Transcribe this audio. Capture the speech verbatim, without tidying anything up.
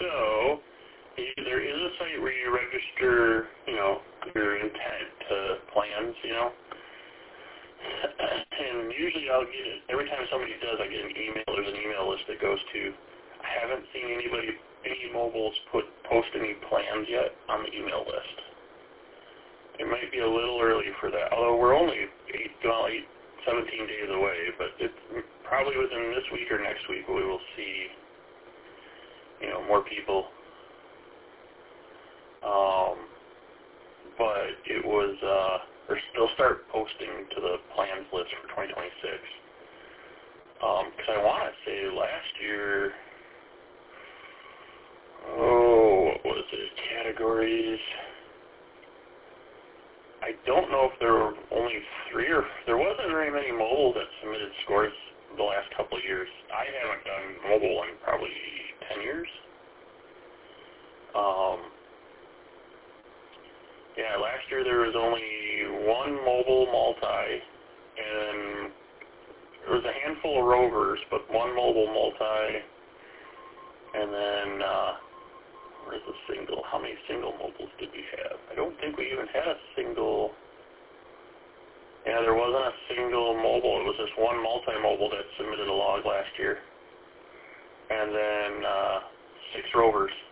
So, there is a site where you register, you know, your intent to plans, you know. And usually I'll get it, every time somebody does, I get an email. There's an email list that goes to, I haven't seen anybody, any mobiles put post any plans yet on the email list. It might be a little early for that, although we're only eight, well, eight, seventeen days away, but it's probably within this week or next week we will see, you know, more people. Um, but it was, uh, or they'll start posting to the plans list for twenty twenty-six. Because I want to say last year, oh, what was it, categories? I don't know if there were only three or, there wasn't very many mobile that submitted scores the last couple of years. I haven't done mobile in probably ten years. Um, yeah, last year there was only one mobile multi, and there was a handful of rovers, but one mobile multi, and then, uh, where's the single? How many single mobiles did we have? I don't think we even had a single, yeah, there wasn't a single mobile. It was just one multi-mobile that submitted a log last year. And then, uh, six rovers.